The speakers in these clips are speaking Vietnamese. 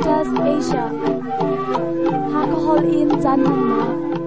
Adventist Asia Hakahol in Janana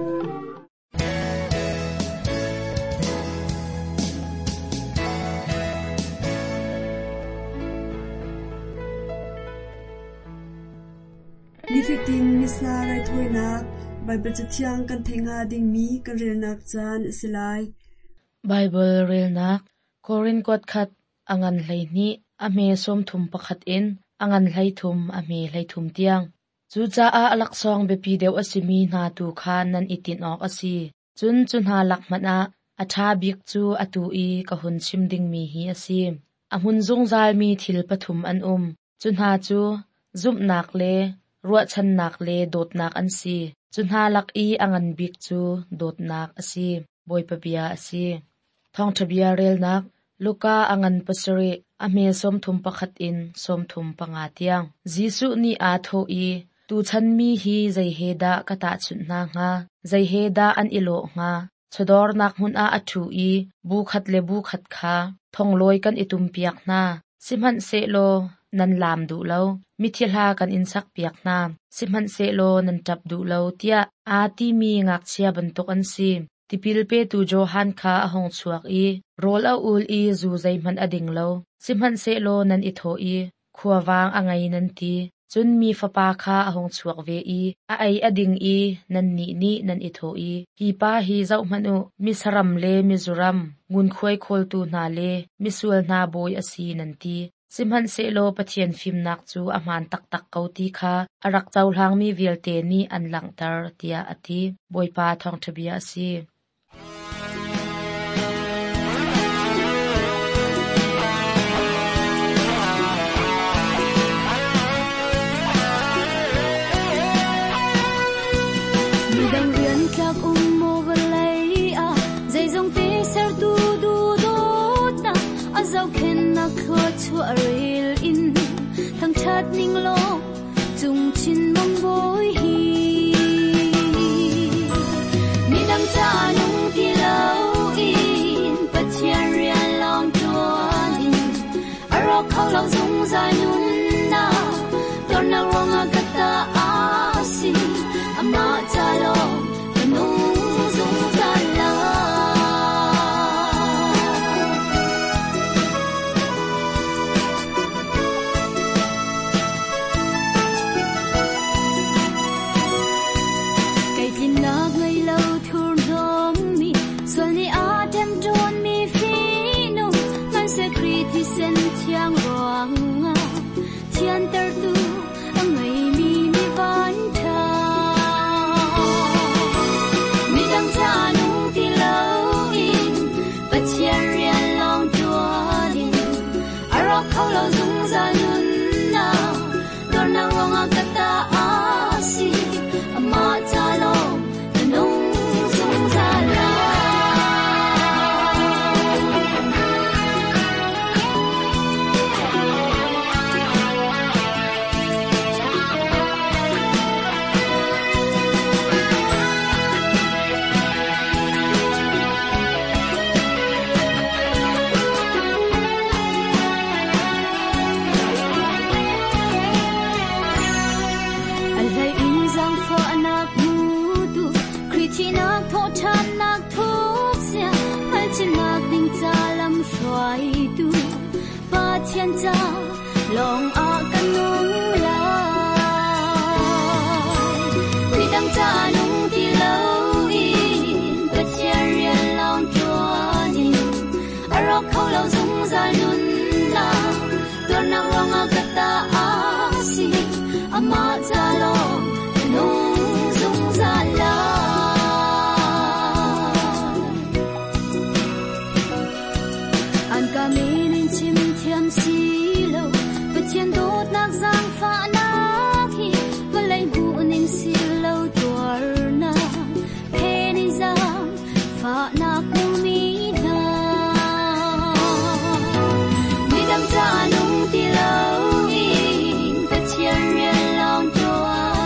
Nifiting misna rai thoina Bible chathiang kan thenga ding mi kan relnak chan silai Bible relnak Korin kot khat angan hlaini ame som thum pakhat in angan hlai thum ame hlai thum tiang chu cha a alak song bepi deu asimi na tu khan nan itin ok asi chun ha lakmana atha bik chu atu I kahun sim ding mi hi asi amun zungzal mi thil pathum an chun ha chu zum nak le ruat chan nak le dot nak an si chun ha lak I angan bik chu dot nak asi boy pabia asi thong thabia rel nak Luka angan pasari ame som thum pakhat in som thum panga tiang Jisu ni a tho I tu chan mi hi zai heda kata chunna nga zai heda an ilo nga chodor nak hun a athu I bu khat kha thong loi kan itum piak na simhan se lo nan lam du lo mithilha kan insak piak na simhan se lo nan tap du lo tia a ti mi ngak chia bantok an si tipil pe tu Johan kha ahong chuak I rol a ul I zu zai man ading lo simhan se lo nan I tho I khuawang angai nan ti chun mi fapa kha ahong chuak ve I a ai ading I nan ni nan I tho I hi pa hi zau manu misaram le mizoram ngun khoi khol tu na le misul na boy asi nan ti simhan se lo pathian phim nak chu aman tak kauti kha arak chaulang mi velte ni an langtar tia ati boipa thong thabia asi Midang rian tlak mo galay zay zong te ser tu du dot na azaw ken na kho chu aril in thang chat ning lo chung chin mong boy hi midang cha nung ti lo in pathian rian long tuan in aro khau lo zung za nun na ton na rong agata asi ama cha lo nung zung za la thiên ter tu ngày mi van tha mi dang cha nung ti lâu in but thiên rian long chua din aro khâu lo dung za nun na don na wong a kata asi ama cha lo nung dung za la thiên cha lòng a căn nung la vì đăng cha nung ti lâu in bất thiên rian lòng chua in aro khâu lâu dung za nun la tuan nang rong a kata asi ama cha lo nung dung za la an ka mi nin chim thiam si lo bất thiên đốt nak giang pha nak hi và lấy bu nin si lo tuar na he nin giang pha nak nu mi na mi dam cha nung ti lo in bất thiên rian long chua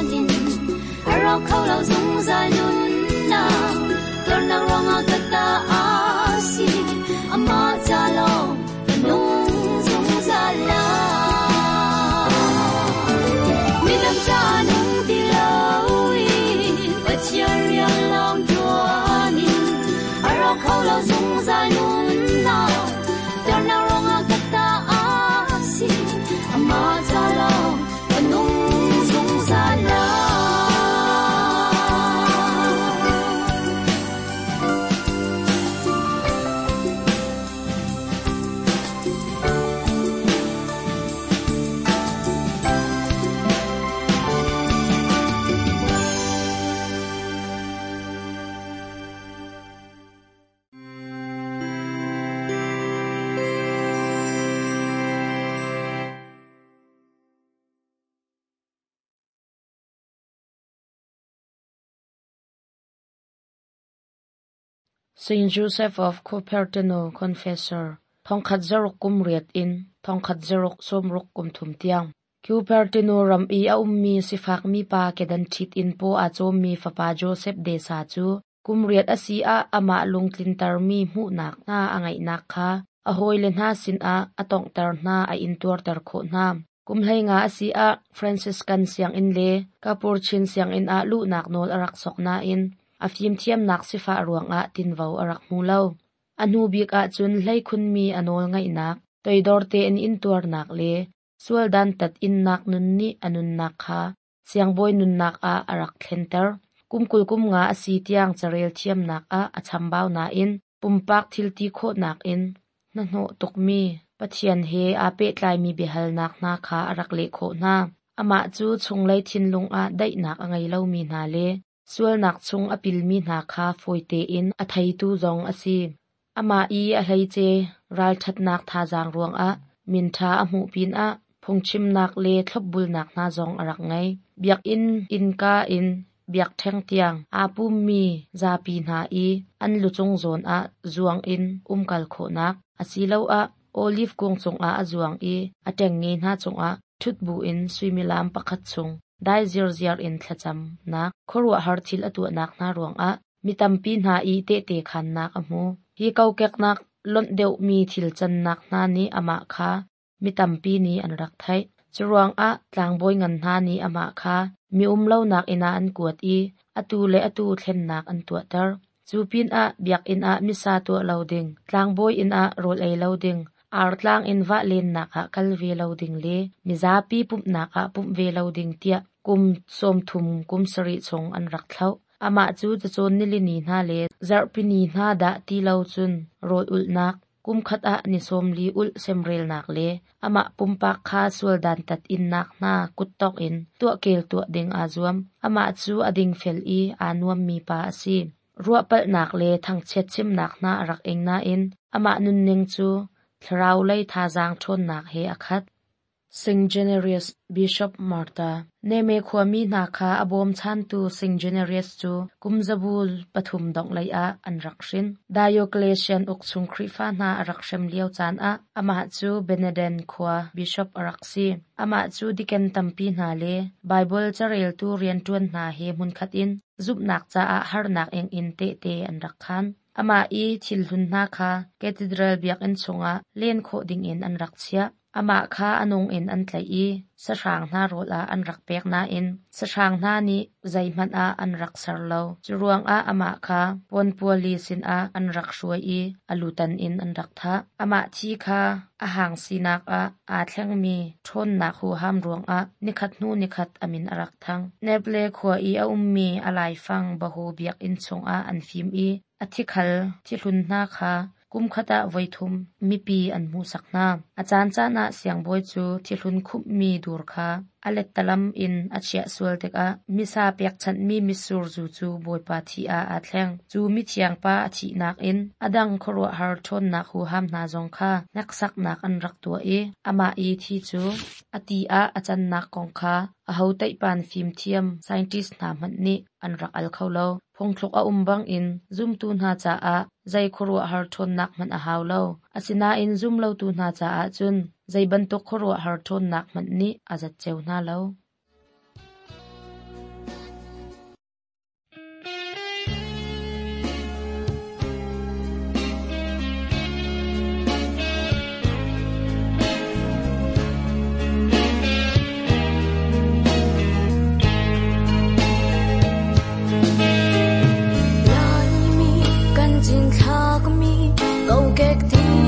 Saint Joseph of Cupertino Confessor thongkhat zaruk kumriat in thongkhat zaruk somruk kumthum tiang Cupertino ram I a ummi sifak mi pa kedan thit in po a chom mi fapa Joseph de sa chu kumriat asi a ama lungtlintar mi mu nak na angai nak kha a hoilen ha sin a atong tar na a intur tar kho na kumhlai nga asi a Franciscan siang in le kapurchin siang in a lu nak nol arak sok na in a fim thiam nak sifa ruang a tinvau arak mulo anu bik a chun hlai khun mi anol ngai nak toidorte in intur nak le sualdan tat in nak nun ni anun nak kha siang boy nun nak a arak thenter kumkul kum nga asi tiang charel thiam nak a achambau na in pumpak thilti kho nak in na no tukmi pathian he a pe tlai mi behal nak na kha arak le kho na ama chu chunglai thinlung a dai nak angai lo mi na le sual nak chung apil mi na kha foite in a thai tu zong asi ama I a hlai che ral that nak tha jang ruang a min tha a mu pin a phongchim nak le thlopbul nak na zong arak ngai biak in ka in biak theng tiang a pum mi za pi na I an luchung zon a zuang in kal kho nak asilo a olive kong chung a azuang I ateng nge na chung a thutbu in suimilam pakhat chung dai zir in thlacham nak khorwa harthil atu nak na ruang a mitampi na I te khan nak amu hi kaukek nak lon deu mi thil chan nak na ni ama kha mitampi ni anrak thai churuang a tlangboi ngan na ni ama kha mi umlo nak ina an kuat I atu le atu thlen nak an tu tar chupin a biak in a misa tu loading tlangboi in a rol ai loading ar tlang in va len nak a kalve loading le mizapi pup nak a pup ve loading tia kum som thum kum sari chong an rak thlau ama chu chon nilini na le zarpini na da ti lo chun rol ul nak kum khat a ni som li ul semrel nak le ama pumpak kha sualdan tat in nak na kutok in tu kel tu ding azuam ama chu ading fel I anuam mi pa asi ruwa pal nak le thang chet chim nak na rak eng na in ama nun ning chu thrau lai tha jang thon nak he akhat Saint Generous Bishop Martha neme khwami na kha abom chan tu Saint Generous chu kumzabul pathum dong lai a an raksin Diocletian ukchung khrifa na arakshem liao chan a ama chu Beneden khwa Bishop araksi ama chu diken tampi na le Bible charel tu rian tuan na he mun khatin zup nak cha a har nak eng in te an rakhan ama I thil hun na kha cathedral biak en chunga len kho ding in an rakchia ama kha anung in an tlai I sarang na rola an rak pek na in sarang na ni zaiman a an rak sarlo churuang a ama kha ponpuali sin a an rak shuai I alutan in an rak tha ama thi kha ahang sinak a thleng mi thon na khu ham ruang a nikhat nu nikhat amin arak thang neble khwa I a ummi alai fang bahu biak in chung a an fim I athikhal thilun na kha kum khata voithum mipi an mu sakna achan chana siang boi chu thilun khup mi dur kha alet talam in achia sual tek a misa pek chan mi misur zu chu boi pa thi a athleng chu mi thiang pa thi nak in adang khorwa har thon na khu ham na jong kha naksak nak an rak tu E ama I thi chu ati a achan nak kong kha a ho tai pan fim thiam scientist na man ni an rak al kholo phongthlok a umbang in zoom tu na cha a zai khorwa har thon nak man a haulo asina in zoom lo tu na cha a chun zai ban to khorwa har thon nak man ni azat cheu na lo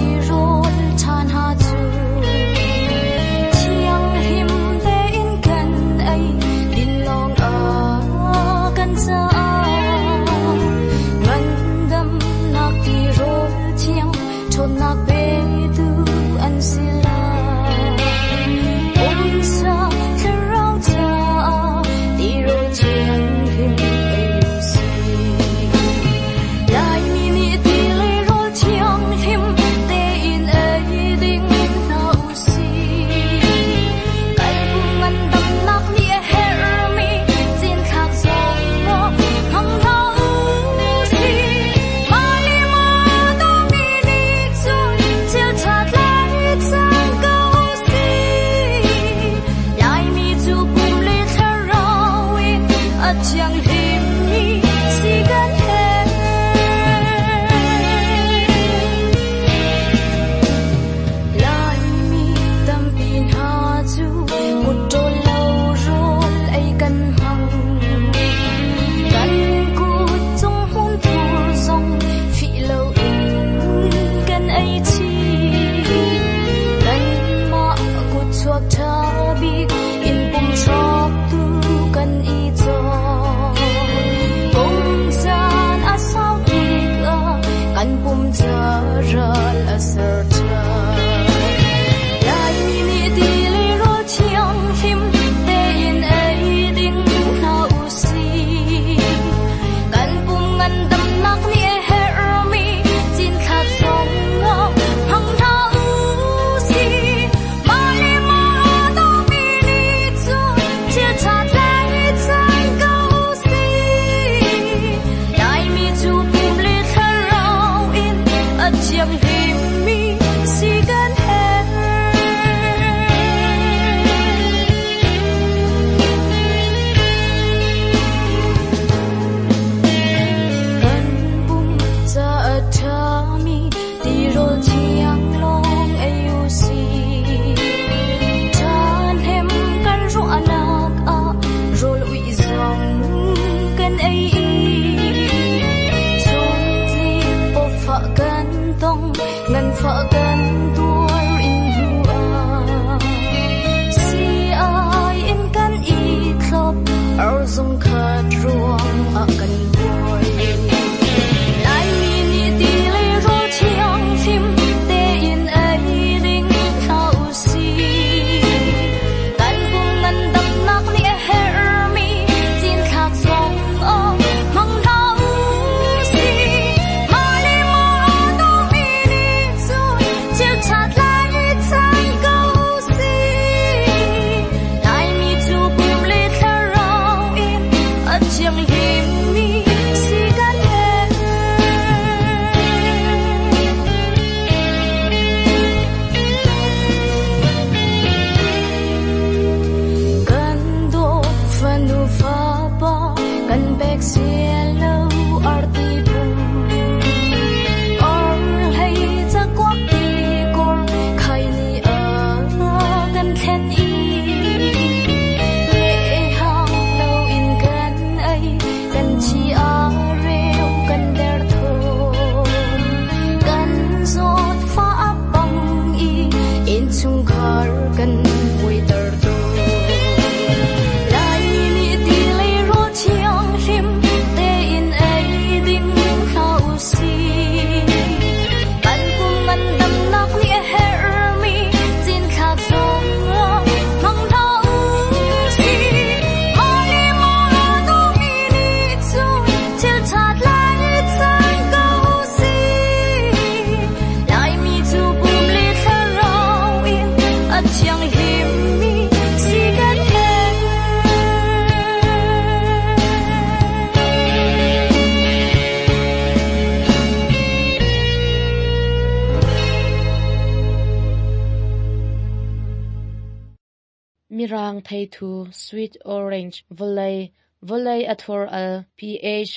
Him de in kan zong khat ruang a kan boy lai mi ni ti le ro chiang chim te in ai ding thau si kan bung nan dam nak ni a her mi jin thak song o mang thau si ma le ma do mi ni zu chiu chat lai chan go si lai mi zu bum le thar rao in a chiang lim mi si kan he kan do fanu fa pa kan bek sia lo arti bum or hay cha kwak ti kor khai ni a kan khen i le hang lo in kan ai kan chi a reu kan der tho kan zot fa apang i in chung khar kan pui tar to lai ni ti le ro chiang him te in ai ding khau si kan kum man dam nak ni a her mi jin khak song mang thau si ma le ma do mi ni chu chiu chat lai chan go si lai mi chu bum le thar rao in a chiang lim mi si kan he Mirang thei thu sweet orange volei athor al pH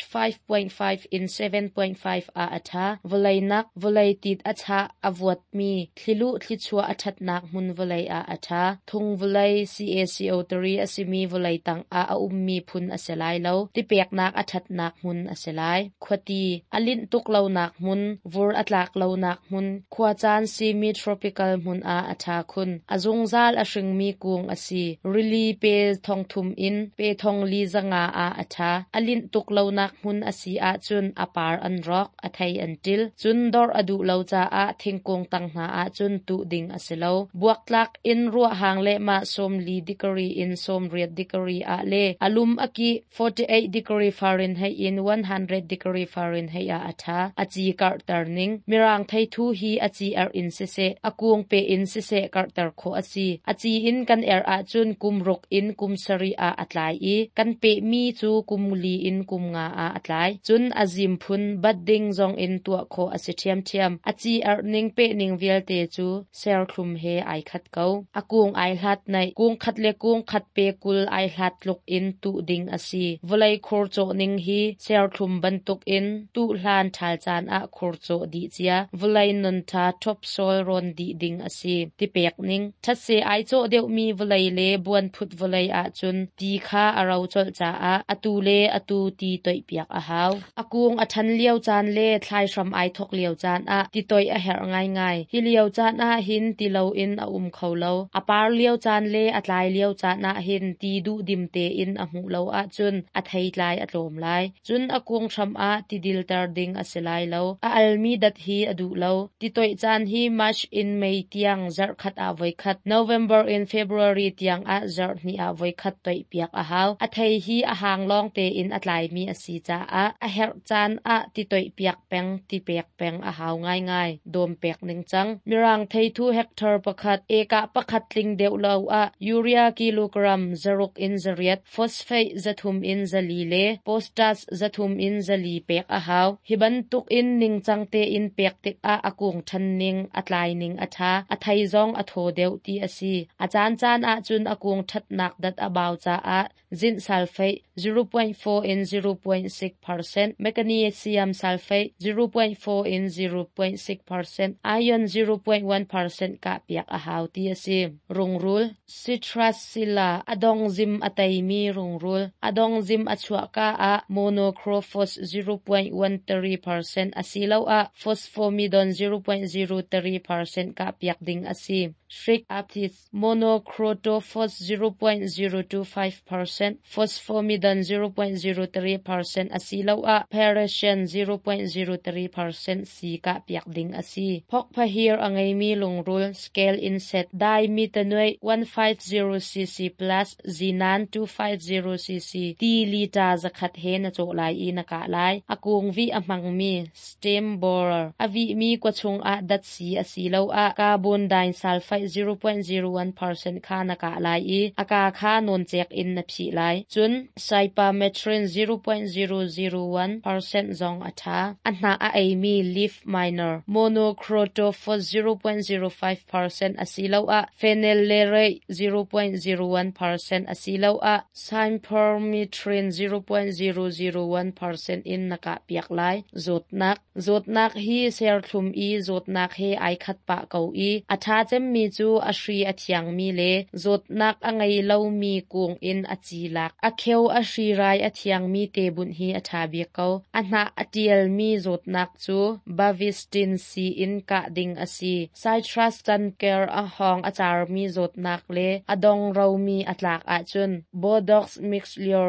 5.5 in 7.5 a atha volei nak volei tit acha avot mi thlilu thlichua athat nak mun volei a atha thung volei CaCO3 asimi volei tang a ummi phun aselai lo tipek nak athat nak mun aselai khwati alin tuk lo nak mun vur atlak lo nak mun khwachan semi tropical mun a atha khun azungzal ashring mi kung asi really pe thong thum in pe thong li zanga a atha alin tuk lo nak mun asi a chun apar an rock athai antil chun dor adu lo cha a thingkong tang na a chun tu ding aselo buak tlak in ruwa hang le ma som li degree in som riat degree a le alum aki 48 degree Fahrenheit in 100 degree Fahrenheit a atha achi kar turning mirang thai thu hi achi er in se akung pe in se kar tar kho asi achi in kan er a chun kumruk in kumsari a atlai I kan pe mi chu kumuli in kumnga a atlai chun azim phun badding zong in tua kho ase thiam achi er ning pe ning velte chu ser khlum he ai khat ko akung ai hlat nai kung khat le kung khat pe kul ai hlat luk in tu ding asi volai khor cho ning hi ser khlum bantuk in tu hlan thal chan a khor cho di chia volai non tha top soil ron di ding asi tipek ning thase ai cho deu mi volai le buan phut volai a chun ti kha arau chol cha a atu le atu ti toi piak a haw akung athan liao chan le thlai shram ai thok liao chan a ti toi a her ngai hi liao chan a hin ti lo in a kholo apar liao chan le atlai liao chan a hin ti du dim te in a mu lo a chun a thei tlai a tlom lai chun akung shram a ti dil tar ding a selai lo a almi dat hi adu lo ti toi chan hi March in May tiang zar khat a voi khat November in February tiang a zar ni a voi khat toi piak a haw a thei hi a hang long te in atlai mi asi cha a her chan a ti toi piak peng ti pek peng a haw ngai dom pek ning chang mirang thei thu hectare pakhat eka pakhat tling deu lo a urea kilogram zaruk in zariat phosphate zathum in zali le potash zathum in zali pek a haw hiban tuk in ning chang te in pek tik a akung than ning atlai ning atha a thai zong a tho deu ti asi a chan a chun akung that nak dat abaw cha a zinc sulfate 0.4 in 0.6%, magnesium sulfate 0.4 in 0.6%, iron 0.1% ka piak a haw ti asi rungrul citrusilla adong zim atai mi rungrul adong zim achua ka a monocrophos 0.13% asilo a phosphomidon 0.03% ka piak ding asi strict aptits monocrotophos 0.025% phosphomidin 0.03% asilo a parasian 0.03% si ka piak ding asi phok phahir angai mi lungrul scale inset dimethanol 150cc plus zinan 250cc ti lita zakhat he na cho lai I na ka lai akung vi amang mi stem borer avi mi kwachung a dat si asilo a carbon disulfide 0.01% kha na ka lai I aka kha non chek in na phi lai chun cypermethrin 0.001% zong atha anna a ami leaf miner monocrotophos 0.05% asilo a phenylalanine 0.01% asilo a cypermethrin 0.001% in naka piak lai zotnak hi ser thum I zotnak he ai khat pa ko I atha chem mi chu ashri athiang mi le zotnak angai lo mi kung in achilak akheu ashri rai athiang mi te bun hi atha bi ko anna atial mi zotnak chu bavistin si in ka ding asi citrus tanker a hong achar mi zotnak le adong ro mi atlak a chun bodox mixture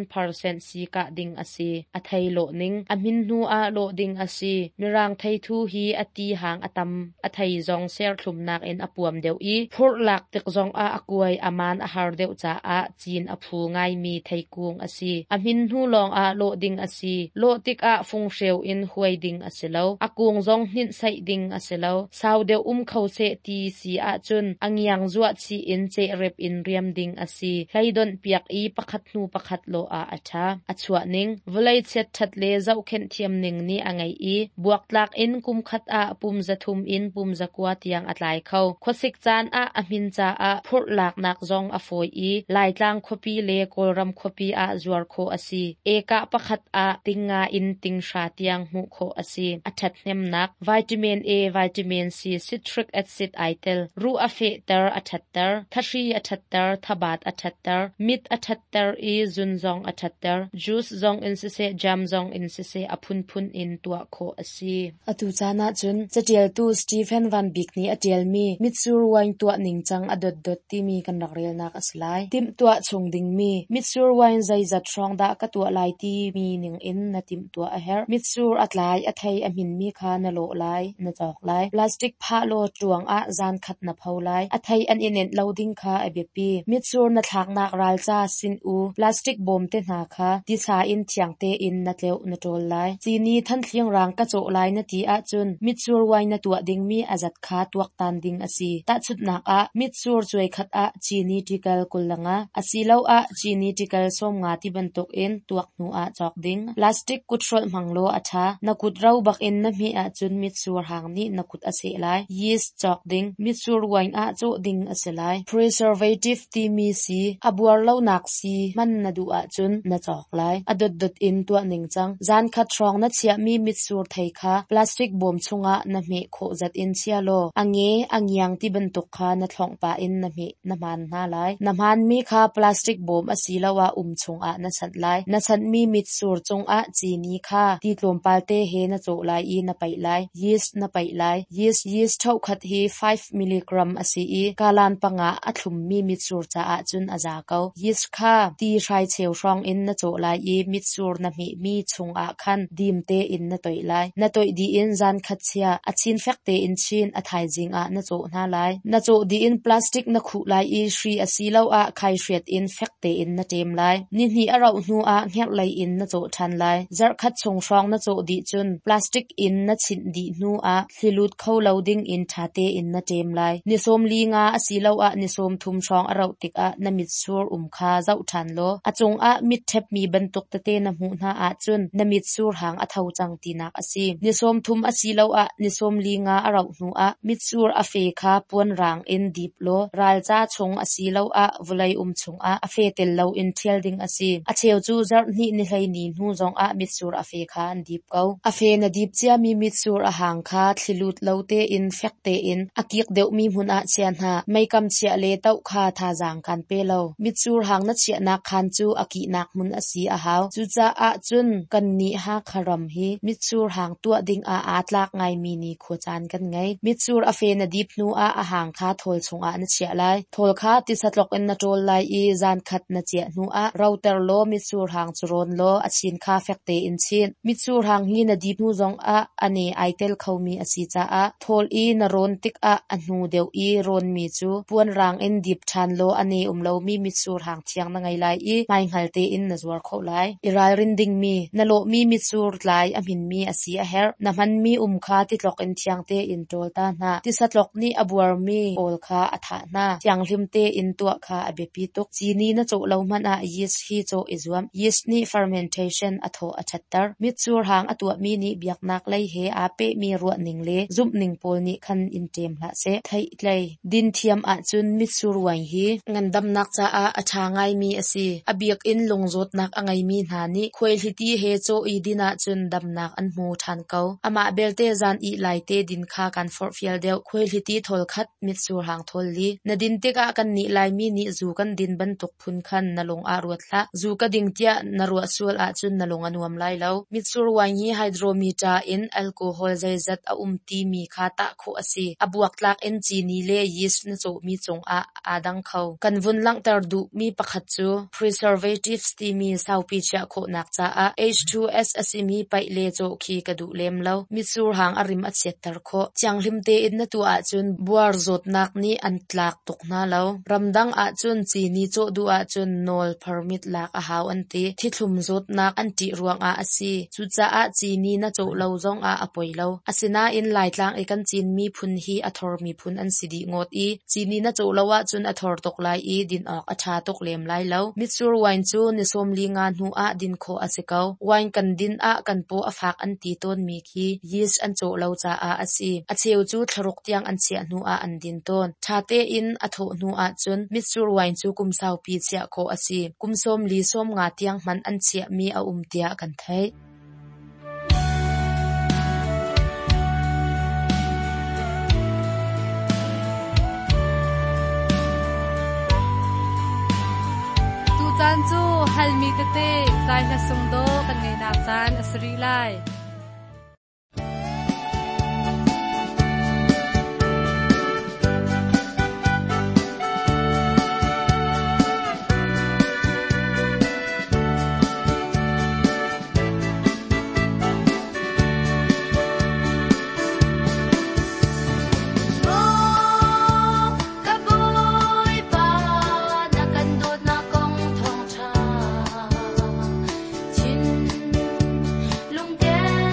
1% si ka ding asi athai lo ning amin nu a lo ding asi mirang thai thu hi ati hang atam athai zong ser thlumnak in apuam deu I phur lak tik zong a akuai aman a har deu cha a chin aphu ngai mi thai kung asi amin nu long a lo ding asi lo tik a phung hreu in huai ding asilo akung zong hnin sai ding asilo sau deu khau se ti si a chun angiang zuwa chi in che rep in riam ding asi hlaidon piak I pakhat nu pakhat lo a atha achua ning vulai chet that le zau khen thiam ning ni angai I buak tlak in kum khat a pum zathum in pum zakwa tiang atlai khau khosik chan a amin cha a phur lak nak zong a foi I lai tlang khopi le kolram khopi a zuar kho asi eka pakhat a tinga in ting sha tiang mu kho asi athat nem nak vitamin A vitamin C citric acid itel ru afe tar athatter thashi athatter thabat athatter mit athatter I zun zong athatter juice zong in se jam zong in se aphun phun in tua kho asi atu chana chun chatial tu Stephen Van Beek ni atial mi mitsur wine tua ningchang adot dot ti mi kan rakrel nak aslai tim tua chung ding mi mitsur wine zai zat rong da ka tua lai ti mi ning in na tim tua a her mitsur atlai athai amin mi kha na lo lai na chok lai plastic pha lo tuang a zan khat na phau lai athai an inen loading kha abepi mitsur na thak nak ral cha sin u plastic bom te na kha ti sa in thiang te in na tleu na tol lai chini than thliang rang ka cho lai na ti a chun mitsur wine na tua ding mi azat kha tuak tan ding asi ta chut nak a mitsur choi khat a chini tikal kulanga asilo a chini tikal som nga ti bantok in tuak nu a chok ding plastic kutrol manglo atha nakut rau bak in na mi a chun mitsur hang ni nakut ase lai yeast chok ding mitsur wine a cho ding aselai preservative ti mi si abuar lo nak si man na du a chun na chok lai adot dot in tua ningchang zan khat rong na chia mi mitsur thai kha plastic bom chunga na me kho zat in chia lo angyang ti bantuk kha na thlong pa in na me na man na lai na man mi kha plastic bom asilawa chung a na sat lai na san mi mitsur chung a chini kha ti tlom palte he na cho lai I na pai lai yeast na pai lai yeast thau khat hi 5 mg asi I kalan panga athum mi mitsur cha a chun aza ko yeast kha ti rai cheu rong in na cho lai I mitsur na mi chung a khan dim te in na toi lai na toi di in zan khat chia achin fek te in chin athai jing a na cho na lai na cho di in plastic na khu lai I shri asilo a khai hriat in fek te in na tem lai ni hi arau nu a ngek lai in na cho than lai zar khat chung rong na cho di chun plastic in na chin di nu a thlilut kho loading in thate in na tem lai ni som li nga asilo a ni som thum rong arau tik a na mitsur kha zau than lo achung a mit thep mi bantuk te na mu na a chun na mitsur hang a thau chang ti nak asi ni som thum asilo a ni som li nga arau nu a mitsur a fe kha pon rang in deep lo ral cha chung asilo a vulai chung a fe tel lo in thial ding asi a cheu chu zar ni ni hlei ni nu zong a mitsur a fe kha an deep ko a fe na deep chia mi mitsur a hang kha thlilut lo te in fek te in akik deu mi mun a chian ha mai kam chia le tau kha tha jang kan pe lo mitsur hang na chia na khan chu aki nak mun asi a haw chu cha a chun kan ni ha kharam hi mitsur hang tua ding a atlak ngai mi ni kho chan kan ngai mitsur a fe na deep nu a a ahang kha thol chunga na chia lai thol kha ti satlok en na tol lai i zan khat na chia nu a router lo mi sur hang churon lo a chin kha fekte in chin mi sur hang hi na dip nu zong a ani aitel khomi asi cha a thol i na ron tik a anu deu i ron mi chu puan rang en dip than lo ani umlo mi sur hang thiang na ngai lai i mai ngalte in na zuar kho lai iral rinding mi na lo mi sur lai amin mi asi a her na man mi kha ti tlok en thiang te in tol ta na ti satlok ni abuar mi ol kha atha na thiang lim te in tua kha abepi tok chini na cho lo man a yeast hi cho izuam yeast ni fermentation atho achattar mit sur hang atua mi ni biak nak lai he a pe mi ruwa ning le zum ning pol ni khan in tem la se thai tlai din thiam a chun mit sur wai hi ngandam nak cha a atha ngai mi asi abiak in longjot nak angai mi na ni khoil hiti he cho i dina chun dam nak an mu than kau ama belte zan i laite din kha kan for fiel deu khoil hiti thol khat mit sur hang thol li na din te ka kan ni lai mi ni zu kan din ban tok phun khan na long a ruat la zu ka ding tia na ruwa sul a chun na long anuam lai lo mit sur wai hi hydrometer in alcohol zai zat a ti mi kha ta kho asi abuak tlak en chini le yeast na cho mi chong a adang khau kan vun lang tar du mi pakhat chu preservatives ti mi saupi cha kho nak cha a H2S asimi pai le cho khi ka du lem lo mit sur hang arim a chet tar kho changlim te in na tu a chun buar zot nak ni an tlak tok na lo ramdang a chun chini cho du a chun nol permit lak a haw an ti thithlum zot nak an ti ruang a asi chu cha a chini na cho lo zong a apoi lo asina in lai tlang e kan chin mi phun hi athor mi phun an sidi ngot i chini na cho lawa chun athor tok lai i din ok atha tok lem lai lo mitsur wine chu ni som li nga nu a din kho asikau wine kan din a kan po afak an ti ton mi khi yeast an cho lo cha a asi acheu chu thlorok tiang an chia nu a an din ton thate in atho nu a chun mitsur wine chu kumsau pi chia kho asi kumsom li som nga tiang man an chia mi a tia kan thai chan chu halmi te tai na sung do kan ngai na chan asri lai Lung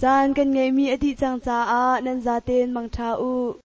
Zan kan ngai mi adi chang cha a nan za ten mang tha u.